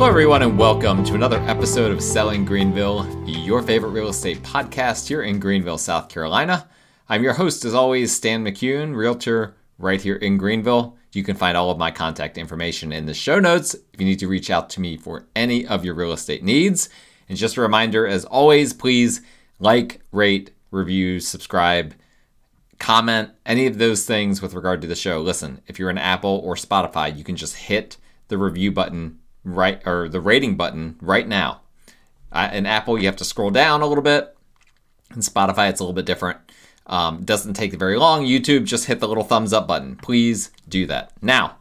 Hello, everyone, and welcome to another episode of Selling Greenville, your favorite real estate podcast here in Greenville, South Carolina. I'm your host, as always, Stan McCune, realtor right here in Greenville. You can find all of my contact information in the show notes if you need to reach out to me for any of your real estate needs. And just a reminder, as always, please like, rate, review, subscribe, comment, any of those things with regard to the show. Listen, if you're an Apple or Spotify, you can just hit the review button or the rating button right now. In Apple, you have to scroll down a little bit. In Spotify, it's a little bit different. Doesn't take very long. YouTube, just hit the little thumbs up button. Please do that. Now,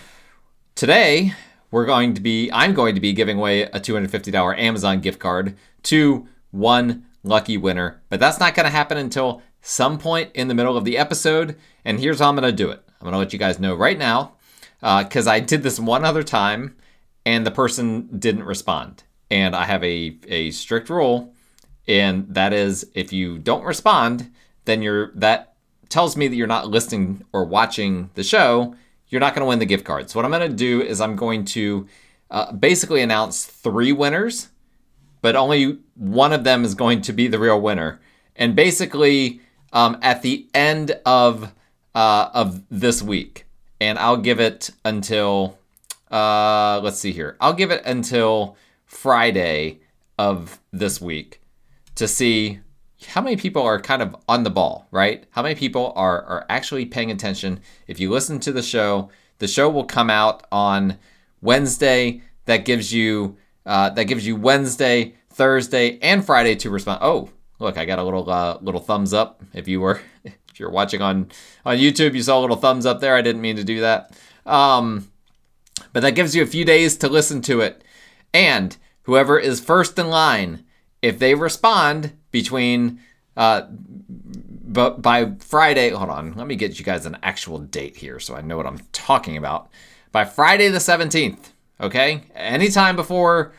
today, I'm going to be giving away a $250 Amazon gift card to one lucky winner. But that's not going to happen until some point in the middle of the episode. And here's how I'm going to do it. I'm going to let you guys know right now, because I did this one other time, and the person didn't respond. And I have a strict rule, and that is if you don't respond, then that tells me that you're not listening or watching the show. You're not going to win the gift card. So what I'm going to do is I'm going to basically announce 3 winners, but only one of them is going to be the real winner. And basically at the end of this week, and I'll give it until... let's see here. I'll give it until Friday of this week to see how many people are kind of on the ball, right? How many people are actually paying attention. If you listen to the show will come out on Wednesday. That gives you Wednesday, Thursday, and Friday to respond. Oh, look, I got a little thumbs up. If you're watching on YouTube, you saw a little thumbs up there. I didn't mean to do that. But that gives you a few days to listen to it. And whoever is first in line, if they respond between, but by Friday, hold on, let me get you guys an actual date here so I know what I'm talking about. By Friday the 17th, okay? Anytime before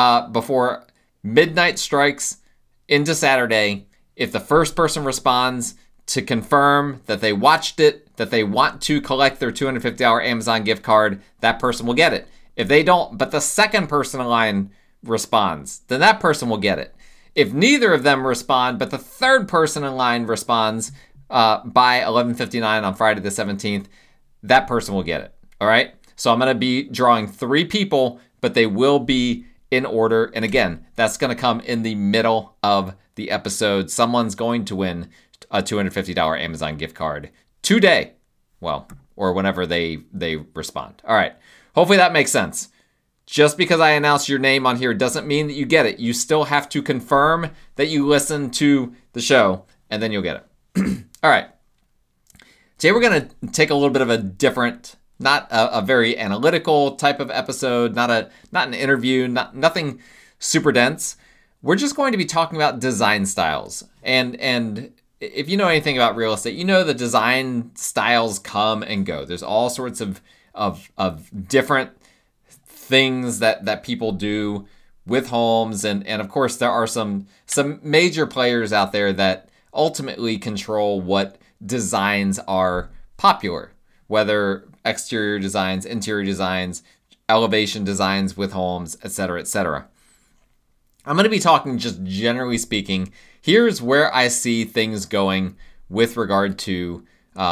midnight strikes into Saturday, if the first person responds to confirm that they watched it, that they want to collect their $250 Amazon gift card, that person will get it. If they don't, but the second person in line responds, then that person will get it. If neither of them respond, but the third person in line responds by 11:59 on Friday the 17th, that person will get it. All right? So I'm going to be drawing 3 people, but they will be in order. And again, that's going to come in the middle of the episode. Someone's going to win a $250 Amazon gift card today. Well, or whenever they respond. All right. Hopefully that makes sense. Just because I announce your name on here doesn't mean that you get it. You still have to confirm that you listen to the show, and then you'll get it. All right. Today we're going to take a little bit of a different, not a very analytical type of episode, not an interview, nothing super dense. We're just going to be talking about design styles. And if you know anything about real estate, you know the design styles come and go. There's all sorts of different things that people do with homes. And of course, there are some major players out there that ultimately control what designs are popular, whether exterior designs, interior designs, elevation designs with homes, etc., etc. I'm going to be talking just generally speaking. Here's where I see things going with regard to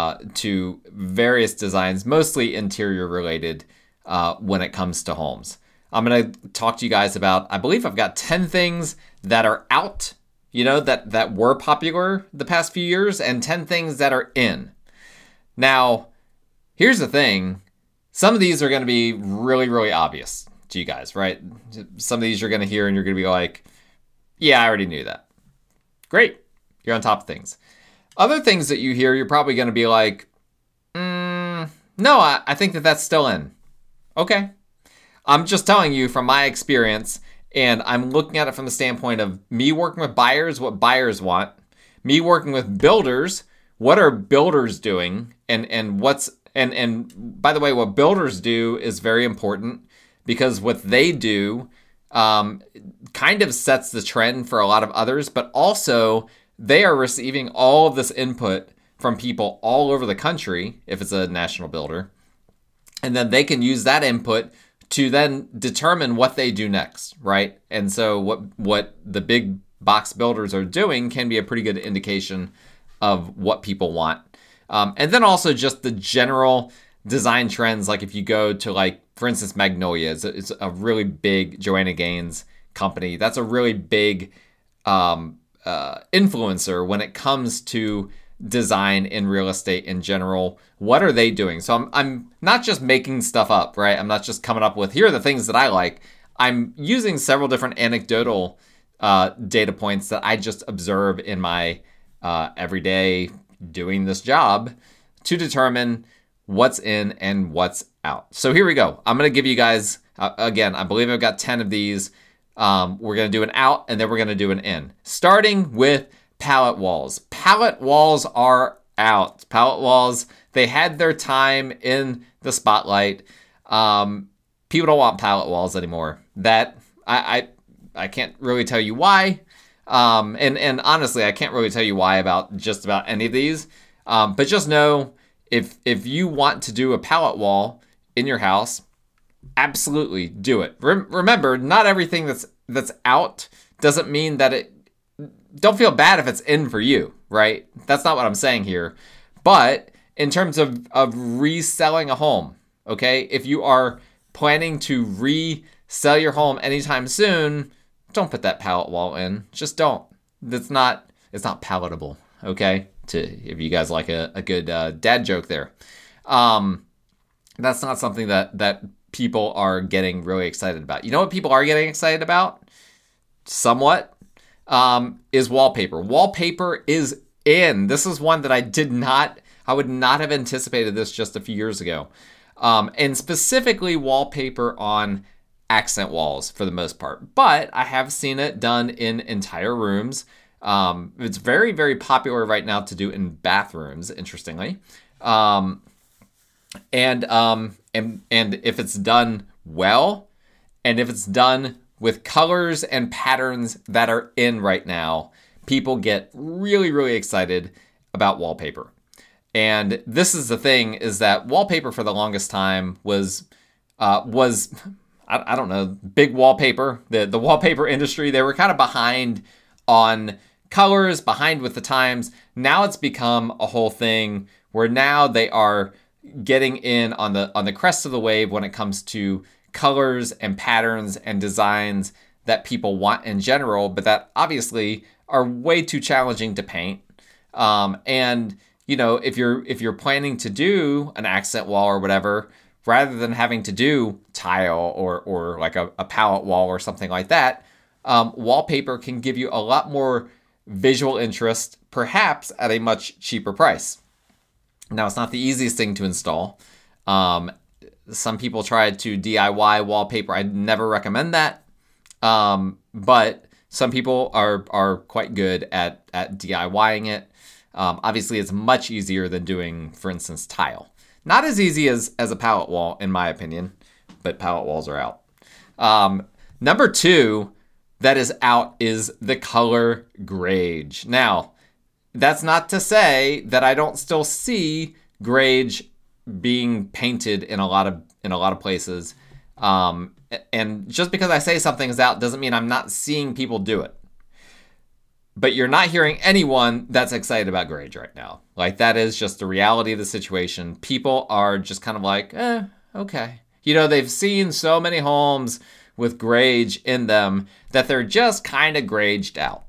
various designs, mostly interior related, when it comes to homes. I'm going to talk to you guys about, I believe I've got 10 things that are out, that were popular the past few years, and 10 things that are in. Now, here's the thing. Some of these are going to be really, really obvious to you guys, right? Some of these you're going to hear and you're going to be like, yeah, I already knew that. Great. You're on top of things. Other things that you hear, you're probably going to be like, no, I think that's still in. Okay. I'm just telling you from my experience, and I'm looking at it from the standpoint of me working with buyers, what buyers want, me working with builders, what are builders doing, and by the way, what builders do is very important, because what they do kind of sets the trend for a lot of others, but also they are receiving all of this input from people all over the country, if it's a national builder, and then they can use that input to then determine what they do next, right? And so what the big box builders are doing can be a pretty good indication of what people want. And then also just the general design trends, like if you go to, like, for instance, Magnolia, it's a really big Joanna Gaines company. That's a really big influencer when it comes to design in real estate in general. What are they doing? So I'm not just making stuff up, right? I'm not just coming up with, here are the things that I like. I'm using several different anecdotal data points that I just observe in my everyday doing this job to determine what's in and what's out. So here we go. I'm going to give you guys, again, I believe I've got 10 of these. We're going to do an out and then we're going to do an in. Starting with pallet walls. Pallet walls are out. Pallet walls, they had their time in the spotlight. People don't want pallet walls anymore. That I can't really tell you why. And honestly, I can't really tell you why about just about any of these. But just know, if you want to do a pallet wall in your house, absolutely do it. Remember, not everything that's out doesn't mean that it. Don't feel bad if it's in for you, right? That's not what I'm saying here. But in terms of reselling a home, okay, if you are planning to resell your home anytime soon, don't put that pallet wall in. Just don't. It's not palatable, okay? If you guys like a good dad joke there. That's not something that people are getting really excited about. You know what people are getting excited about? Somewhat. Is wallpaper. Wallpaper is in. This is one that I would not have anticipated this just a few years ago. And specifically wallpaper on accent walls for the most part. But I have seen it done in entire rooms. It's very, very popular right now to do in bathrooms, interestingly. And if it's done well, and if it's done with colors and patterns that are in right now, people get really, really excited about wallpaper. And this is the thing, is that wallpaper for the longest time was I don't know, big wallpaper. The wallpaper industry, they were kind of behind on colors, behind with the times. Now it's become a whole thing where now they are getting in on the crest of the wave when it comes to colors and patterns and designs that people want in general, but that obviously are way too challenging to paint. And you know, if you're planning to do an accent wall or whatever, rather than having to do tile or like a palette wall or something like that, wallpaper can give you a lot more visual interest, perhaps at a much cheaper price. Now, it's not the easiest thing to install. Some people tried to DIY wallpaper. I'd never recommend that. But some people are quite good at DIYing it. Obviously, it's much easier than doing, for instance, tile. Not as easy as a palette wall, in my opinion, but palette walls are out. Number 2 that is out is the color grage. Now, that's not to say that I don't still see grage being painted in a lot of places. And just because I say something's out doesn't mean I'm not seeing people do it. But you're not hearing anyone that's excited about grage right now. Like, that is just the reality of the situation. People are just kind of like, okay. You know, they've seen so many homes with grage in them that they're just kind of graged out.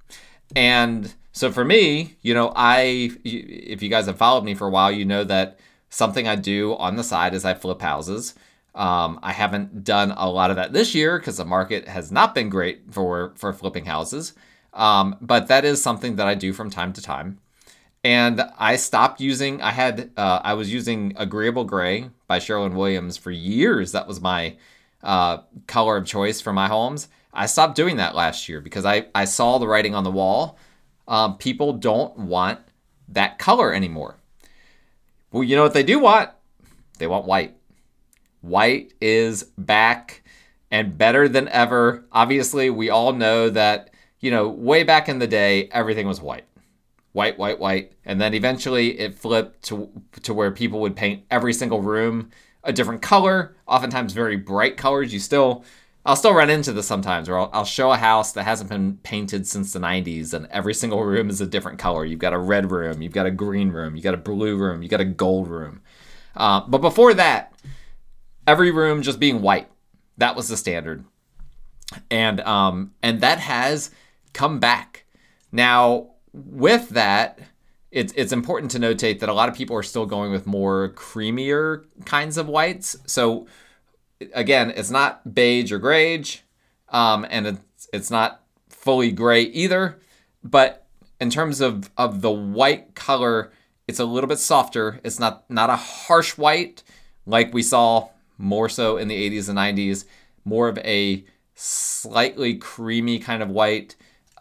And so for me, you know, if you guys have followed me for a while, you know that something I do on the side is I flip houses. I haven't done a lot of that this year because the market has not been great for flipping houses. But that is something that I do from time to time. And I stopped using, I was using Agreeable Gray by Sherwin-Williams for years. That was my color of choice for my homes. I stopped doing that last year because I saw the writing on the wall. People don't want that color anymore. Well, you know what they do want? They want white. White is back and better than ever. Obviously, we all know that, you know, way back in the day, everything was white. White, white, white. And then eventually it flipped to where people would paint every single room a different color, oftentimes very bright colors. I'll still run into this sometimes where I'll show a house that hasn't been painted since the 90s and every single room is a different color. You've got a red room, you've got a green room, you've got a blue room, you've got a gold room. But before that, every room just being white. That was the standard. And that has come back. Now, with that, it's important to notate that a lot of people are still going with more creamier kinds of whites. So again, it's not beige or greige, and it's not fully gray either. But in terms of the white color, it's a little bit softer. It's not a harsh white like we saw more so in the 80s and 90s. More of a slightly creamy kind of white.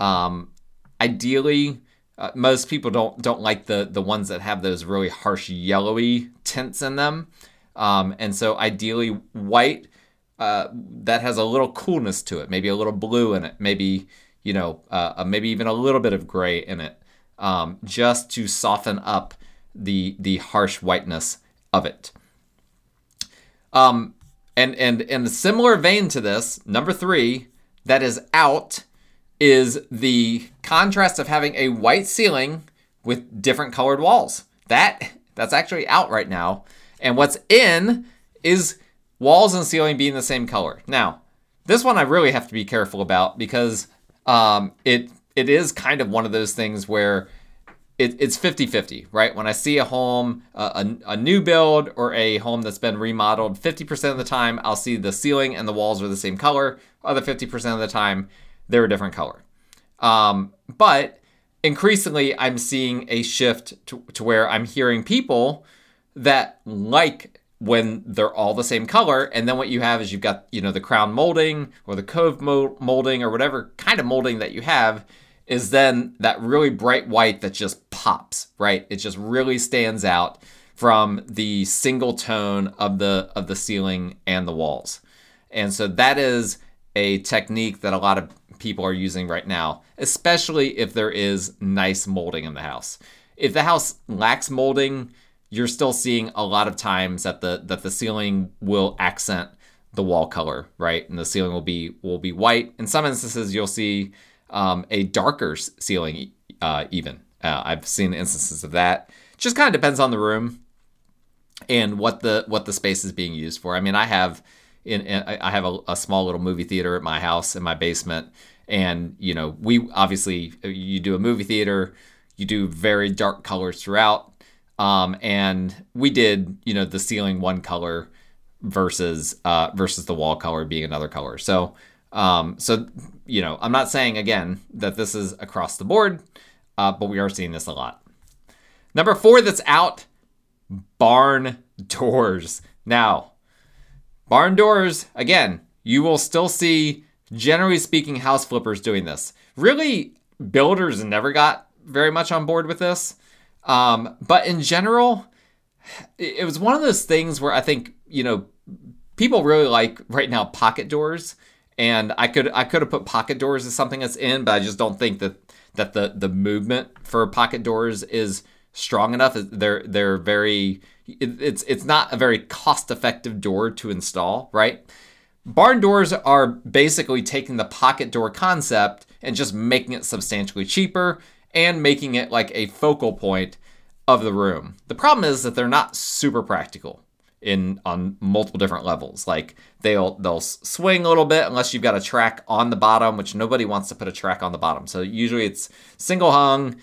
Ideally, most people don't like the ones that have those really harsh yellowy tints in them. And so ideally white that has a little coolness to it, maybe a little blue in it, maybe, maybe even a little bit of gray in it, just to soften up the harsh whiteness of it. And in a similar vein to this, number 3 that is out is the contrast of having a white ceiling with different colored walls. That's actually out right now. And what's in is walls and ceiling being the same color. Now, this one I really have to be careful about because it is kind of one of those things where it's 50-50, right? When I see a home, a new build or a home that's been remodeled, 50% of the time I'll see the ceiling and the walls are the same color. Other 50% of the time, they're a different color. But increasingly, I'm seeing a shift to where I'm hearing people that like when they're all the same color. And then what you have is you've got, the crown molding or the cove molding or whatever kind of molding that you have is then that really bright white that just pops, right? It just really stands out from the single tone of the ceiling and the walls. And so that is a technique that a lot of people are using right now, especially if there is nice molding in the house. If the house lacks molding, you're still seeing a lot of times that the ceiling will accent the wall color, right? And the ceiling will be white. In some instances, you'll see a darker ceiling even. I've seen instances of that. Just kind of depends on the room and what the space is being used for. I mean, I have a small little movie theater at my house in my basement, and we obviously, you do a movie theater, you do very dark colors throughout, and we did the ceiling one color versus the wall color being another color. So I'm not saying again that this is across the board, but we are seeing this a lot. Number 4 that's out, barn doors. Now, barn doors, again, you will still see, generally speaking, house flippers doing this. Really, builders never got very much on board with this. But in general, it was one of those things where I think, people really like right now pocket doors. And I could have put pocket doors as something that's in, but I just don't think that the movement for pocket doors is strong enough. They're very, it's not a very cost-effective door to install, right? Barn doors are basically taking the pocket door concept and just making it substantially cheaper and making it like a focal point of the room. The problem is that they're not super practical on multiple different levels. Like they'll swing a little bit unless you've got a track on the bottom, which nobody wants to put a track on the bottom. So usually it's single hung,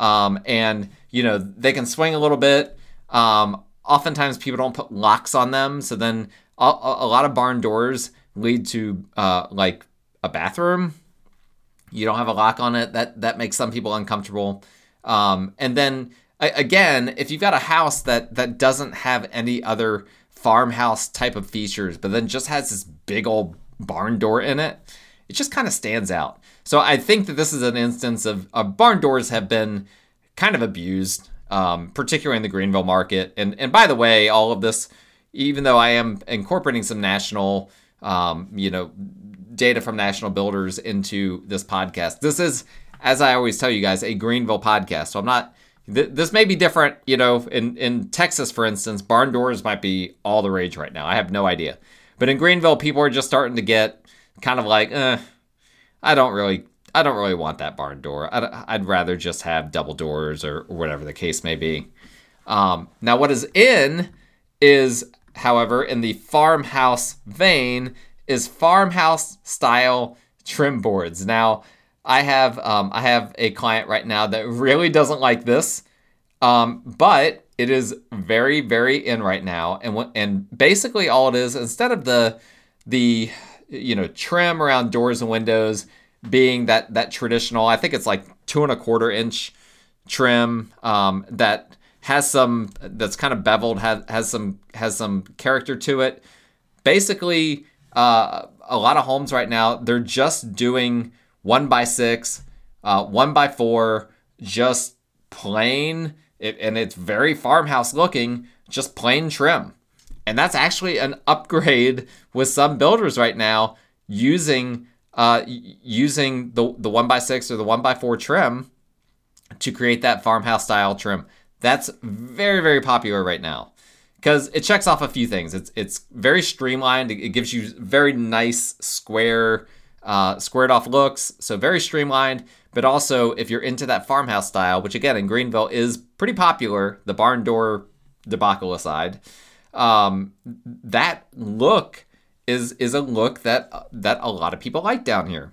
and they can swing a little bit. Oftentimes people don't put locks on them, so then a lot of barn doors lead to like a bathroom. You don't have a lock on it. That makes some people uncomfortable. And then again, if you've got a house that doesn't have any other farmhouse type of features, but then just has this big old barn door in it, it just kind of stands out. So I think that this is an instance of barn doors have been kind of abused, particularly in the Greenville market. And by the way, all of this, even though I am incorporating some national, data from national builders into this podcast, this is, as I always tell you guys, a Greenville podcast. So I'm not This may be different, in Texas, for instance, barn doors might be all the rage right now. I have no idea. But in Greenville, people are just starting to get kind of like, I don't really want that barn door. I'd rather just have double doors or whatever the case may be. Now, what is in is, however, in the farmhouse vein, is farmhouse style trim boards. Now, I have a client right now that really doesn't like this, but it is very, very in right now. And basically all it is, instead of the trim around doors and windows being that traditional, I think it's like 2.25 inch trim that has some, that's kind of beveled, has some character to it. Basically, a lot of homes right now, they're just doing 1x6, 1x4, just plain, and it's very farmhouse looking, just plain trim. And that's actually an upgrade with some builders right now using the 1x6 or the 1x4 trim to create that farmhouse style trim. That's very, very popular right now because it checks off a few things. It's very streamlined. It gives you very nice squared off looks. So very streamlined, but also if you're into that farmhouse style, which again in Greenville is pretty popular, the barn door debacle aside, that look is a look that a lot of people like down here.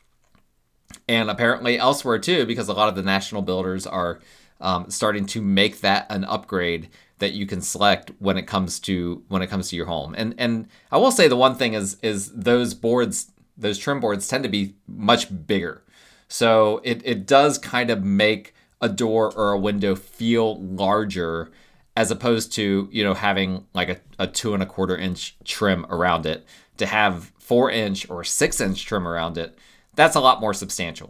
And apparently elsewhere too, because a lot of the national builders are starting to make that an upgrade that you can select when it comes to your home. And I will say the one thing is those boards, those trim boards tend to be much bigger. So it does kind of make a door or a window feel larger as opposed to, having like a 2.25 inch trim around it. To have 4 inch or 6 inch trim around it, that's a lot more substantial.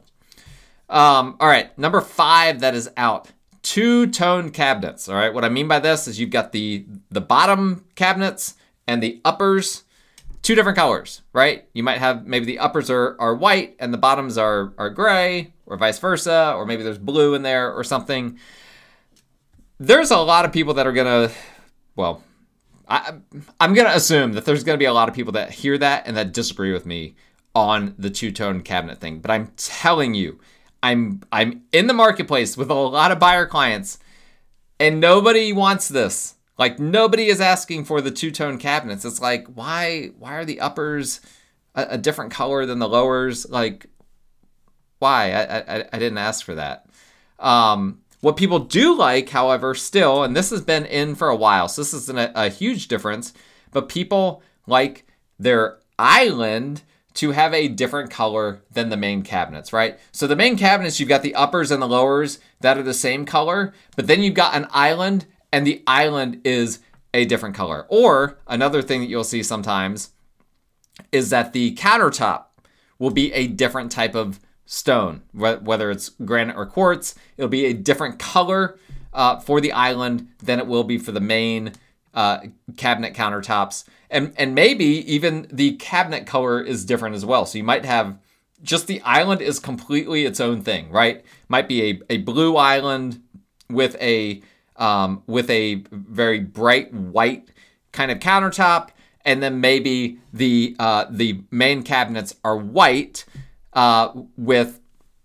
All right, number 5 that is out. Two-tone cabinets. All right, what I mean by this is you've got the bottom cabinets and the uppers, 2 different colors, right? You might have maybe the uppers are white and the bottoms are gray, or vice versa, or maybe there's blue in there or something. There's a lot of people that are gonna, well, I'm gonna assume that there's gonna be a lot of people that hear that and that disagree with me on the two-tone cabinet thing. But I'm telling you, I'm in the marketplace with a lot of buyer clients, and nobody wants this. Like, nobody is asking for the two-tone cabinets. It's like, why are the uppers a different color than the lowers? Like, why? I didn't ask for that. What people do like, however, still, and this has been in for a while, so this isn't a huge difference, but people like their island to have a different color than the main cabinets, right? So the main cabinets, you've got the uppers and the lowers that are the same color, but then you've got an island, and the island is a different color. Or another thing that you'll see sometimes is that the countertop will be a different type of stone, whether it's granite or quartz. It'll be a different color for the island than it will be for the main cabinet countertops. And maybe even the cabinet color is different as well. So you might have just the island is completely its own thing, right? Might be a blue island with a very bright white kind of countertop, and then maybe the main cabinets are white with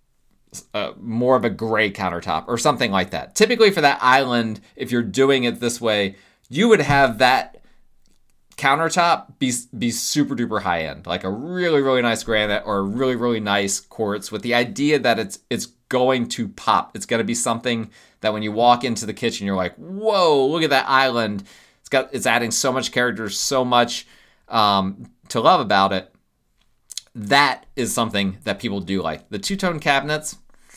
more of a gray countertop or something like that. Typically for that island, if you're doing it this way, you would have that countertop be super duper high end, like a really, really nice granite or a really, really nice quartz, with the idea that it's going to pop. It's going to be something that when you walk into the kitchen, you're like, whoa, look at that island. It's adding so much character, so much to love about it. That is something that people do like. The two-tone cabinets,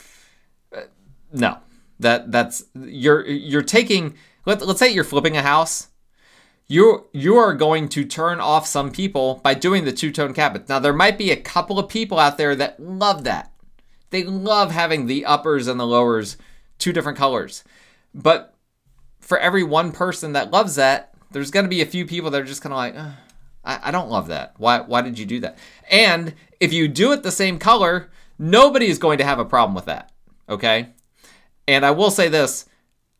no. That's you're taking, let's say you're flipping a house. You are going to turn off some people by doing the two-tone cabinet. Now, there might be a couple of people out there that love that. They love having the uppers and the lowers 2 different colors. But for every one person that loves that, there's going to be a few people that are just kind of like, I don't love that. Why did you do that? And if you do it the same color, nobody is going to have a problem with that. Okay? And I will say this,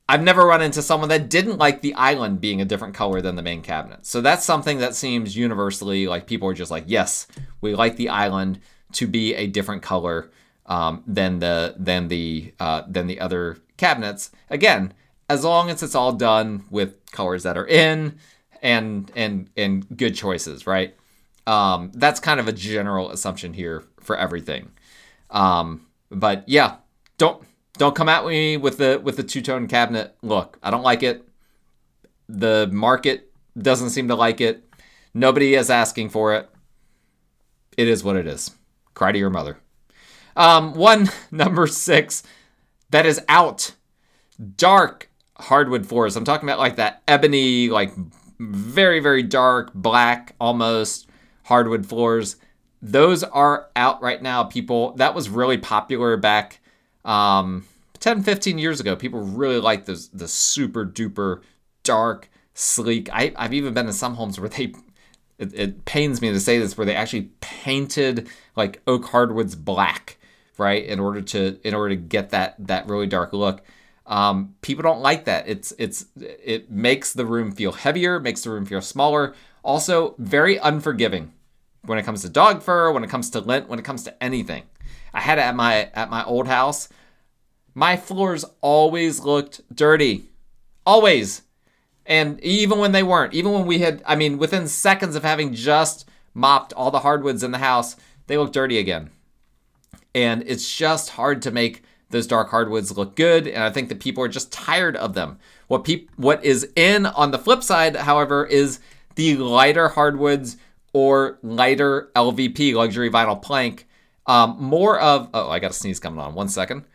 I've never run into someone that didn't like the island being a different color than the main cabinet. So that's something that seems universally like people are just like, yes, we like the island to be a different color than the other cabinets. Again, as long as it's all done with colors that are in and good choices, right? That's kind of a general assumption here for everything. But yeah, don't come at me with the two-tone cabinet look. I don't like it. The market doesn't seem to like it. Nobody is asking for it. It is what it is. Cry to your mother. Number 6 that is out. Dark hardwood floors. I'm talking about like that ebony, like very, very dark, black, almost hardwood floors. Those are out right now, people. That was really popular back 10, 15 years ago. People really like the super duper dark, sleek. I've even been in some homes where it pains me to say this, where they actually painted like oak hardwoods black, right? In order to get that really dark look. People don't like that. It makes the room feel heavier, makes the room feel smaller. Also, very unforgiving when it comes to dog fur, when it comes to lint, when it comes to anything. I had it at my old house. My floors always looked dirty. Always. And even when they weren't, even when we had, within seconds of having just mopped all the hardwoods in the house, they look dirty again. And it's just hard to make those dark hardwoods look good. And I think that people are just tired of them. What is in on the flip side, however, is the lighter hardwoods or lighter LVP, luxury vinyl plank. More of, I got a sneeze coming on. 1 second.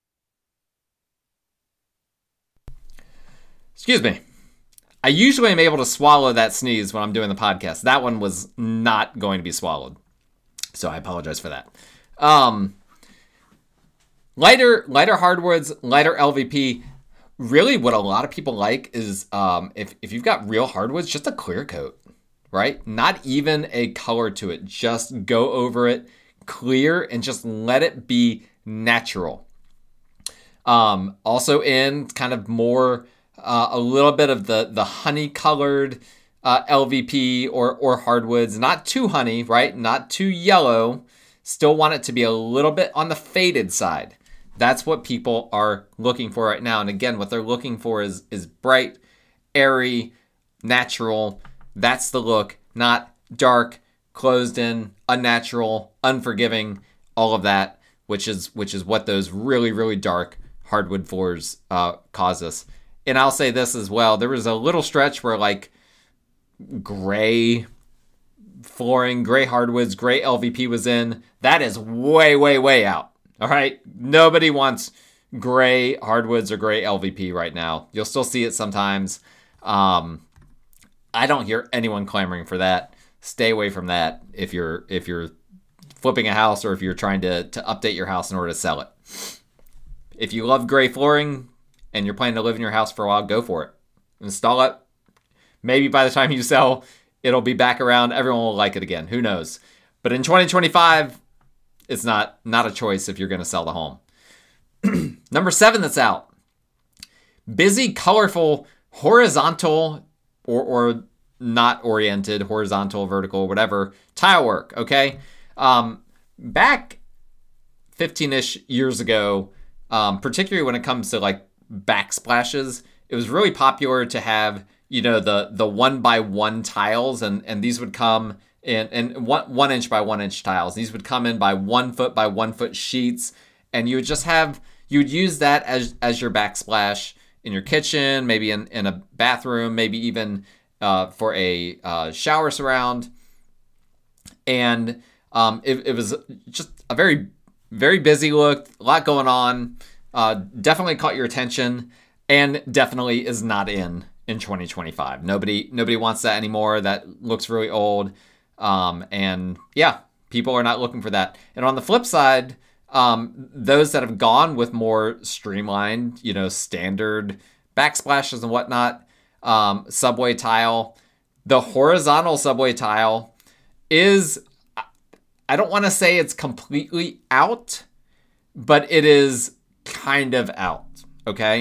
Excuse me. I usually am able to swallow that sneeze when I'm doing the podcast. That one was not going to be swallowed. So I apologize for that. Lighter hardwoods, lighter LVP. Really what a lot of people like is if you've got real hardwoods, just a clear coat, right? Not even a color to it. Just go over it clear and just let it be natural. Also in kind of more a little bit of the honey colored LVP or hardwoods. Not too honey, right? Not too yellow. Still want it to be a little bit on the faded side. That's what people are looking for right now. And again, what they're looking for is bright, airy, natural. That's the look, not dark, closed in, unnatural, unforgiving, all of that, which is what those really, really dark hardwood floors cause us. And I'll say this as well. There was a little stretch where like gray flooring, gray hardwoods, gray LVP was in. That is way, way, way out. All right. Nobody wants gray hardwoods or gray LVP right now. You'll still see it sometimes. I don't hear anyone clamoring for that. Stay away from that if you're flipping a house or if you're trying to update your house in order to sell it. If you love gray flooring and you're planning to live in your house for a while, go for it. Install it. Maybe by the time you sell, it'll be back around. Everyone will like it again. Who knows? But in 2025, it's not a choice if you're going to sell the home. Number 7 that's out. Busy, colorful, horizontal or not oriented, horizontal, vertical, whatever, tile work, okay? Back 15-ish years ago, particularly when it comes to like backsplashes, it was really popular to have, the 1x1 tiles, and these would come in 1 inch by 1 inch tiles. These would come in by 1 foot by 1 foot sheets, and you would use that as your backsplash in your kitchen, maybe in a bathroom, maybe even for a shower surround. And it was just a very, very busy look, a lot going on. Definitely caught your attention, and definitely is not in 2025. Nobody wants that anymore. That looks really old. And yeah, people are not looking for that. And on the flip side, those that have gone with more streamlined, standard backsplashes and whatnot, subway tile, the horizontal subway tile is, I don't want to say it's completely out, but it is kind of out. Okay.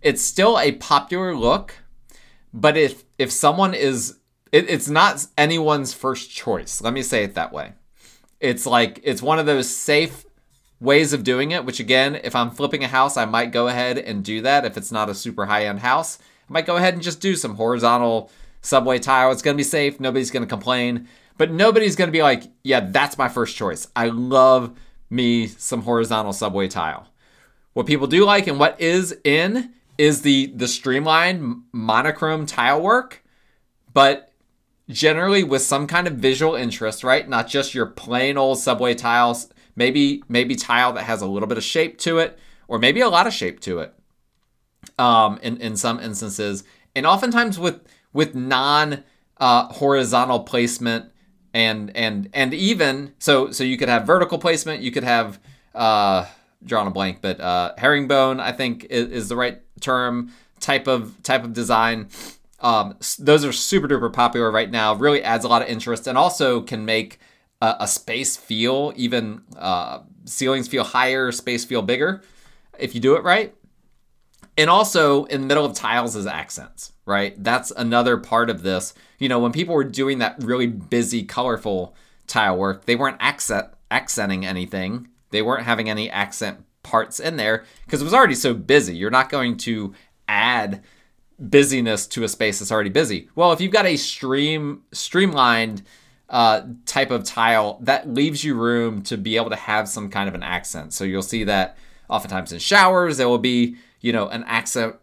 it's still a popular look, but if someone is, it's not anyone's first choice. Let me say it that way. It's one of those safe ways of doing it, which again, if I'm flipping a house, I might go ahead and do that. If it's not a super high-end house, I might go ahead and just do some horizontal subway tile. It's going to be safe. Nobody's going to complain, but nobody's going to be like, yeah, that's my first choice. I love me some horizontal subway tile. What people do like and what is in is the streamlined monochrome tile work, but generally with some kind of visual interest, right? Not just your plain old subway tiles, maybe tile that has a little bit of shape to it, or maybe a lot of shape to it. In some instances, and oftentimes with non horizontal placement, and even so you could have vertical placement, you could have drawing a blank, but herringbone, I think is the right term, type of design. Those are super duper popular right now. Really adds a lot of interest, and also can make a space feel even ceilings feel higher, space feel bigger if you do it right. And also in the middle of tiles is accents, right? That's another part of this. When people were doing that really busy, colorful tile work, they weren't accenting anything. They weren't having any accent parts in there because it was already so busy. You're not going to busyness to a space that's already busy. Well, if you've got a streamlined type of tile, that leaves you room to be able to have some kind of an accent. So you'll see that oftentimes in showers, there will be, an accent,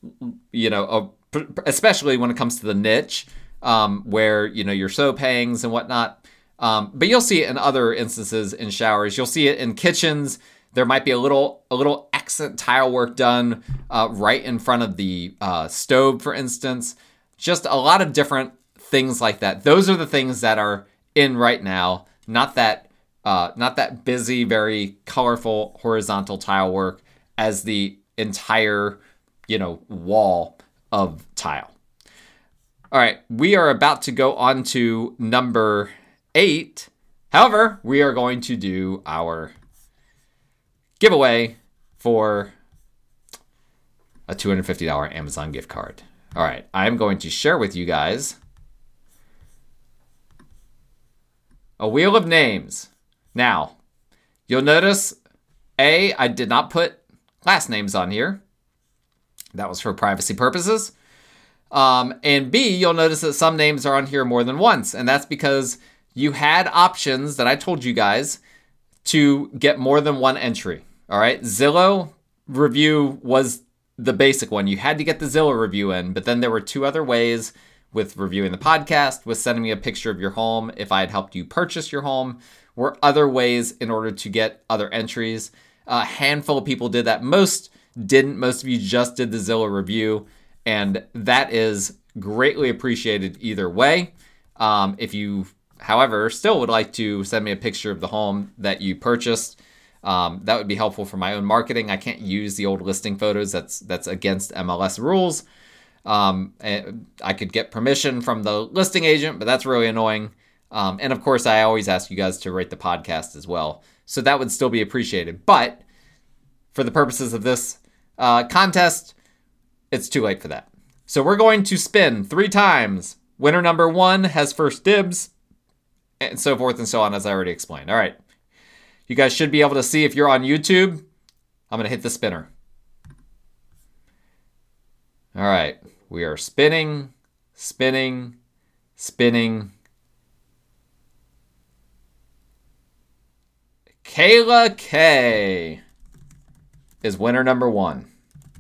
especially when it comes to the niche, where, your soap hangs and whatnot. But you'll see it in other instances in showers. You'll see it in kitchens. There might be a little accent tile work done right in front of the stove, for instance. Just a lot of different things like that. Those are the things that are in right now. Not that busy, very colorful horizontal tile work as the entire, wall of tile. All right, we are about to go on to number 8. However, we are going to do our giveaway for a $250 Amazon gift card. All right, I'm going to share with you guys a wheel of names. Now, you'll notice, I did not put last names on here. That was for privacy purposes. And B, you'll notice that some names are on here more than once, and that's because you had options that I told you guys to get more than one entry. All right, Zillow review was the basic one. You had to get the Zillow review in, but then there were 2 other ways with reviewing the podcast, with sending me a picture of your home if I had helped you purchase your home, were other ways in order to get other entries. A handful of people did that. Most didn't. Most of you just did the Zillow review, and that is greatly appreciated either way. If you, however, still would like to send me a picture of the home that you purchased, that would be helpful for my own marketing. I can't use the old listing photos. That's against MLS rules. I could get permission from the listing agent, but that's really annoying. And of course, I always ask you guys to rate the podcast as well. So that would still be appreciated. But for the purposes of this contest, it's too late for that. So we're going to spin 3 times. Winner number 1 has first dibs, and so forth and so on, as I already explained. All right. You guys should be able to see if you're on YouTube. I'm going to hit the spinner. All right. We are spinning, spinning, spinning. Kayla K is winner number 1.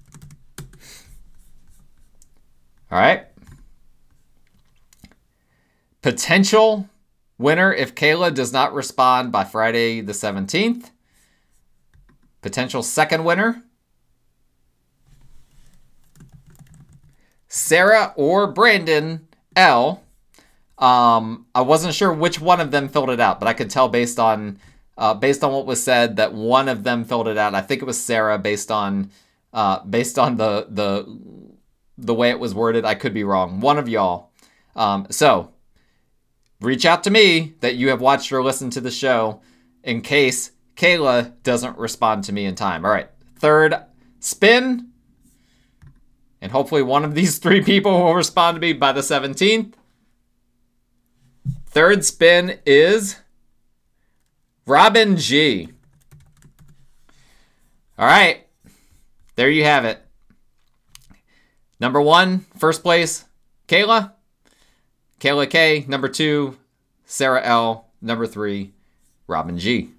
All right. Potential winner if Kayla does not respond by Friday the 17th. Potential second winner, Sarah or Brandon L. I wasn't sure which one of them filled it out, but I could tell based on what was said that one of them filled it out. I think it was Sarah based on the way it was worded. I could be wrong. One of y'all. So reach out to me that you have watched or listened to the show in case Kayla doesn't respond to me in time. All right. Third spin. And hopefully one of these 3 people will respond to me by the 17th. Third spin is Robin G. All right. There you have it. Number 1, first place, Kayla. Kayla K. Number 2, Sarah L. Number 3, Robin G.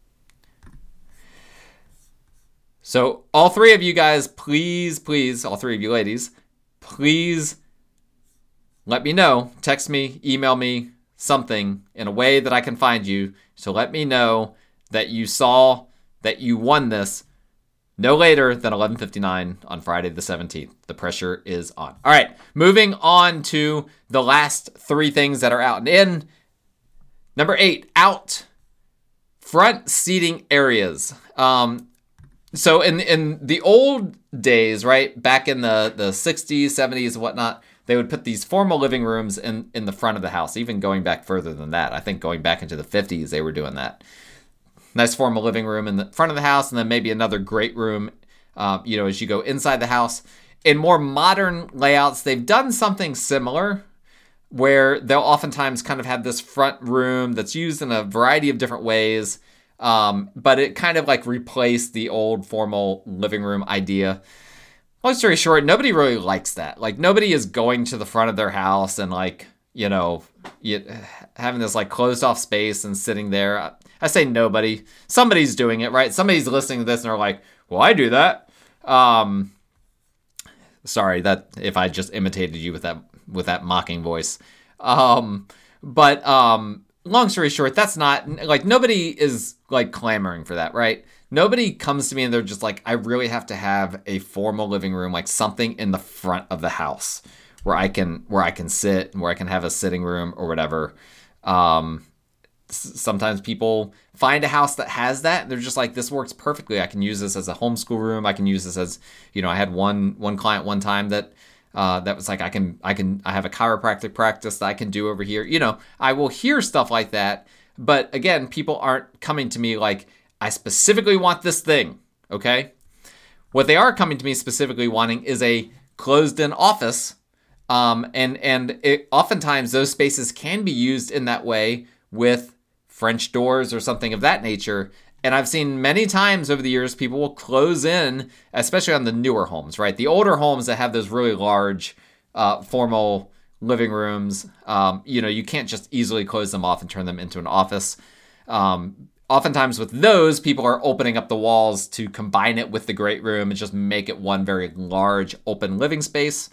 So all 3 of you guys, please, all 3 of you ladies, please let me know. Text me, email me, something in a way that I can find you. So let me know that you saw that you won this no later than 11:59 on Friday the 17th. The pressure is on. All right, moving on to the last 3 things that are out and in. Number 8, out front seating areas. So in the old days, right, back in the 60s, 70s, and whatnot, they would put these formal living rooms in the front of the house, even going back further than that. I think going back into the 50s, they were doing that. Nice formal living room in the front of the house, and then maybe another great room, as you go inside the house. In more modern layouts, they've done something similar, where they'll oftentimes kind of have this front room that's used in a variety of different ways, but it kind of like replaced the old formal living room idea. Long story short, nobody really likes that. Like, nobody is going to the front of their house and having this like closed off space and sitting there. I say nobody. Somebody's doing it, right? Somebody's listening to this and they're like, well, I do that. Sorry that if I just imitated you with that mocking voice. But long story short, that's not like, nobody is like clamoring for that, right? Nobody comes to me and they're just like, I really have to have a formal living room, like something in the front of the house where I can sit and where I can have a sitting room or whatever. Sometimes people find a house that has that and they're just like, this works perfectly. I can use this as a homeschool room. I can use this as, I had one client one time that was like, I have a chiropractic practice that I can do over here. I will hear stuff like that. But again, people aren't coming to me like, I specifically want this thing. Okay. What they are coming to me specifically wanting is a closed in office. Oftentimes those spaces can be used in that way with French doors or something of that nature. And I've seen many times over the years, people will close in, especially on the newer homes, right? The older homes that have those really large, formal living rooms, you can't just easily close them off and turn them into an office. Oftentimes with those, people are opening up the walls to combine it with the great room and just make it one very large open living space.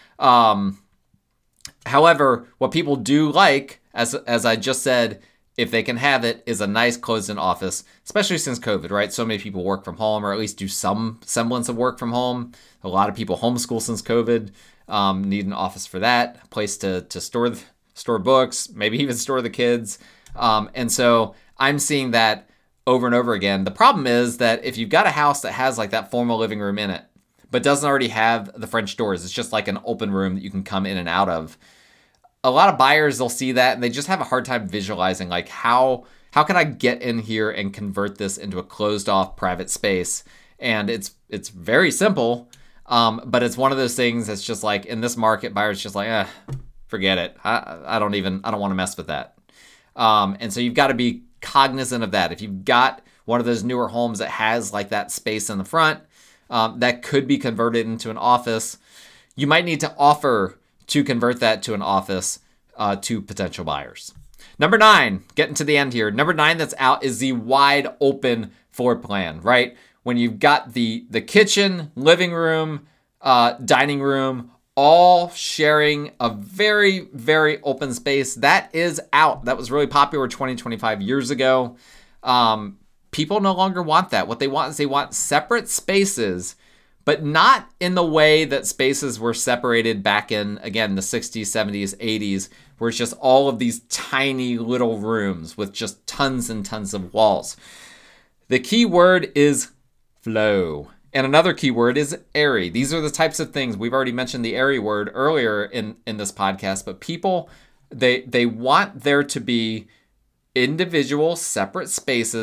However, what people do like, as I just said, if they can have it, is a nice closed-in office, especially since COVID, right? So many people work from home or at least do some semblance of work from home. A lot of people homeschool since COVID, need an office for that, a place to store books, maybe even store the kids. And so I'm seeing that over and over again. The problem is that if you've got a house that has like that formal living room in it, but doesn't already have the French doors, it's just like an open room that you can come in and out of. A lot of buyers, they'll see that and they just have a hard time visualizing like how can I get in here and convert this into a closed off private space? And it's very simple, but it's one of those things that's just like in this market, buyers just like, forget it. I don't want to mess with that. And so you've got to be cognizant of that. If you've got one of those newer homes that has like that space in the front, that could be converted into an office, you might need to offer to convert that to an office to potential buyers. Number 9, getting to the end here. Number 9 that's out is the wide open floor plan, right? When you've got the kitchen, living room, dining room, all sharing a very, very open space. That is out. That was really popular 20, 25 years ago. People no longer want that. What they want is they want separate spaces, but not in the way that spaces were separated back in, again, the 60s, 70s, 80s, where it's just all of these tiny little rooms with just tons and tons of walls. The key word is flow. And another key word is airy. These are the types of things. We've already mentioned the airy word earlier in this podcast, but people, they want there to be individual separate spaces,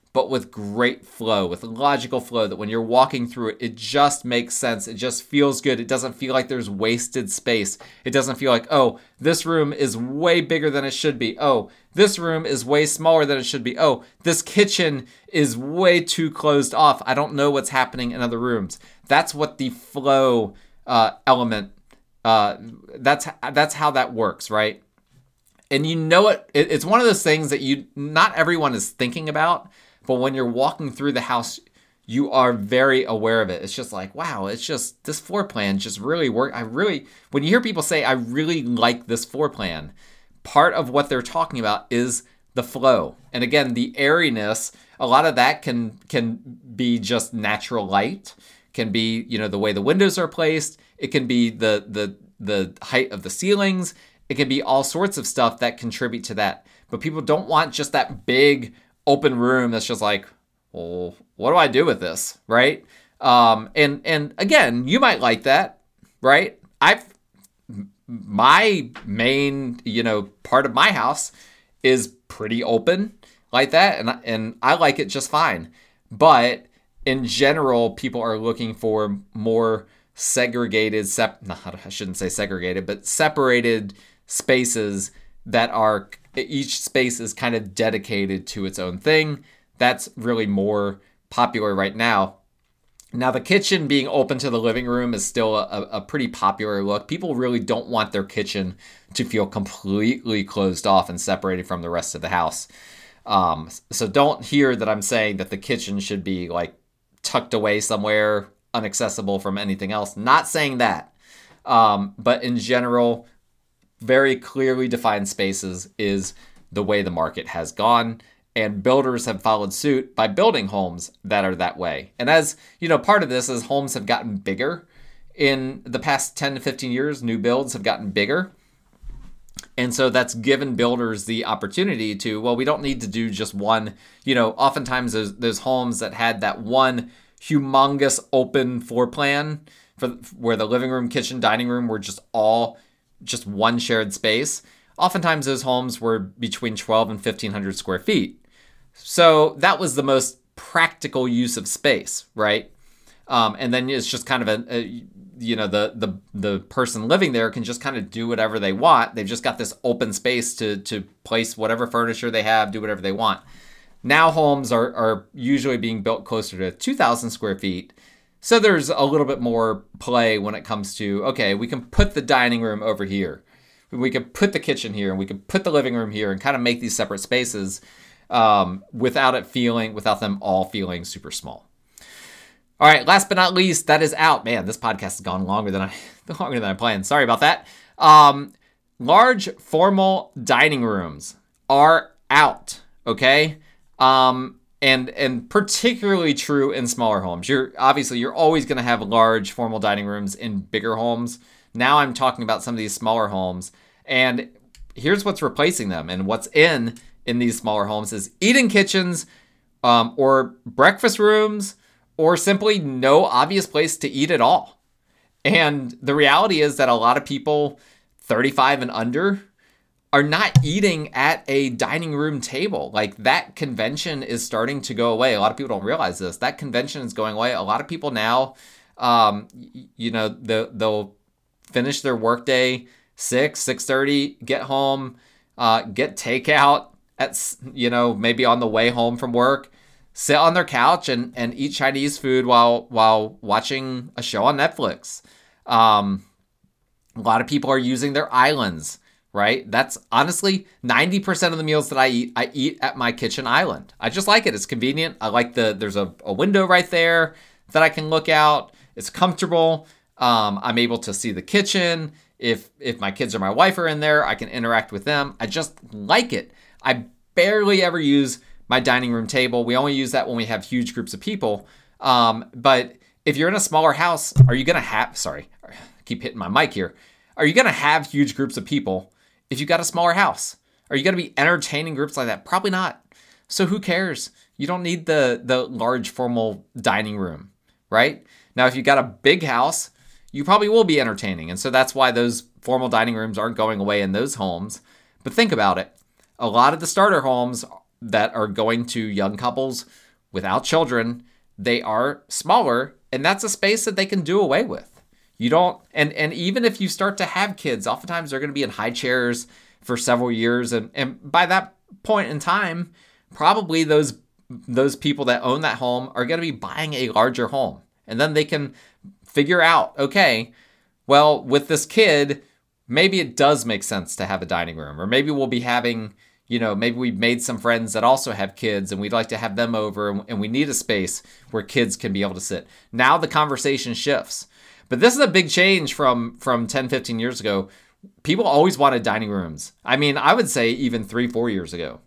but with great flow, with logical flow, that when you're walking through it, it just makes sense. It just feels good. It doesn't feel like there's wasted space. It doesn't feel like, oh, this room is way bigger than it should be. Oh, this room is way smaller than it should be. Oh, this kitchen is way too closed off. I don't know what's happening in other rooms. That's what the flow element, that's how that works, right? And you know it's one of those things that not everyone is thinking about, but when you're walking through the house, you are very aware of it. It's just like, wow, it's just, this floor plan just really worked. When you hear people say, I really like this floor plan, part of what they're talking about is the flow. And again, the airiness, a lot of that can be just natural light, can be, the way the windows are placed. It can be the height of the ceilings. It can be all sorts of stuff that contribute to that. But people don't want just that big open room that's just like, well, what do I do with this, right? And again, you might like that, right? My main, part of my house is pretty open like that, and I like it just fine. But in general, people are looking for more segregated, I shouldn't say segregated, but separated spaces that are, each space is kind of dedicated to its own thing. That's really more popular right now. Now, the kitchen being open to the living room is still a pretty popular look. People really don't want their kitchen to feel completely closed off and separated from the rest of the house. So don't hear that I'm saying that the kitchen should be like tucked away somewhere, inaccessible from anything else. Not saying that. But in general, very clearly defined spaces is the way the market has gone. And builders have followed suit by building homes that are that way. And as part of this is homes have gotten bigger. In the past 10 to 15 years, new builds have gotten bigger. And so that's given builders the opportunity to, we don't need to do just one. Oftentimes there's homes that had that one humongous open floor plan where the living room, kitchen, dining room were just one shared space. Oftentimes those homes were between 12 and 1,500 square feet. So that was the most practical use of space, right? And then it's just kind of the person living there can just kind of do whatever they want. They've just got this open space to place whatever furniture they have, do whatever they want. Now homes are usually being built closer to 2,000 square feet. So there's a little bit more play when it comes to, okay, we can put the dining room over here. We could put the kitchen here, and we could put the living room here, and kind of make these separate spaces without them all feeling super small. All right, last but not least, that is out. Man, this podcast has gone longer than I planned. Sorry about that. Large formal dining rooms are out. Okay. And particularly true in smaller homes. You're always going to have large formal dining rooms in bigger homes. Now I'm talking about some of these smaller homes, and here's what's replacing them. And what's in these smaller homes is eat-in kitchens, or breakfast rooms, or simply no obvious place to eat at all. And the reality is that a lot of people 35 and under are not eating at a dining room table. Like, that convention is starting to go away. A lot of people don't realize this. That convention is going away. A lot of people now, they'll finish their workday 6:30, get home, get takeout at, maybe on the way home from work, sit on their couch and eat Chinese food while watching a show on Netflix. A lot of people are using their islands. Right? That's honestly 90% of the meals that I eat at my kitchen island. I just like it. It's convenient. I like there's a window right there that I can look out. It's comfortable. I'm able to see the kitchen. If my kids or my wife are in there, I can interact with them. I just like it. I barely ever use my dining room table. We only use that when we have huge groups of people. But if you're in a smaller house, are you going to have, sorry, I keep hitting my mic here. Are you going to have huge groups of people if you got a smaller house? Are you going to be entertaining groups like that? Probably not. So who cares? You don't need the large formal dining room, right? Now, if you got a big house, you probably will be entertaining. And so that's why those formal dining rooms aren't going away in those homes. But think about it. A lot of the starter homes that are going to young couples without children, they are smaller, and that's a space that they can do away with. You don't, and even if you start to have kids, oftentimes they're going to be in high chairs for several years, and by that point in time, probably those people that own that home are going to be buying a larger home, and then they can figure out, okay, well, with this kid, maybe it does make sense to have a dining room, or maybe we'll be having, maybe we've made some friends that also have kids and we'd like to have them over, and we need a space where kids can be able to sit. Now the conversation shifts. But this is a big change from 10, 15 years ago. People always wanted dining rooms. I mean, I would say even 3-4 years ago.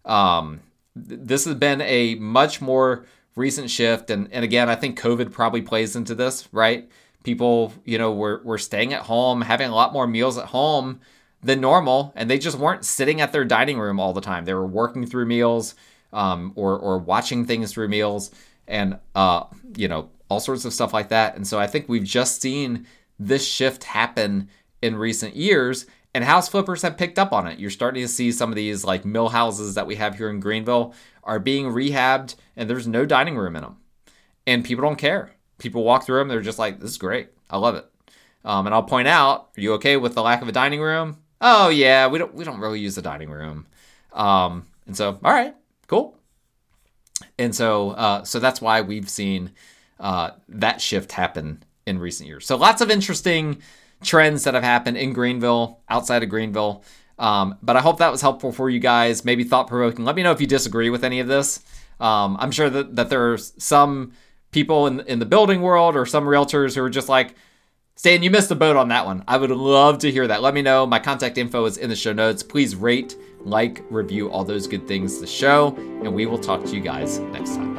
This has been a much more recent shift. And again, I think COVID probably plays into this, right? People, were staying at home, having a lot more meals at home than normal, and they just weren't sitting at their dining room all the time. They were working through meals, or watching things through meals, and all sorts of stuff like that. And so I think we've just seen this shift happen in recent years, and house flippers have picked up on it. You're starting to see some of these like mill houses that we have here in Greenville are being rehabbed, and there's no dining room in them, and people don't care. People walk through them, they're just like, this is great, I love it. And I'll point out, are you okay with the lack of a dining room? Oh yeah, we don't really use the dining room. And so, all right, cool. And so that's why we've seen that shift happen in recent years. So lots of interesting trends that have happened in Greenville, outside of Greenville. But I hope that was helpful for you guys, maybe thought-provoking. Let me know if you disagree with any of this. I'm sure that there are some people in the building world or some realtors who are just like, Stan, you missed the boat on that one. I would love to hear that. Let me know. My contact info is in the show notes. Please rate, like, review, all those good things to the show, and we will talk to you guys next time.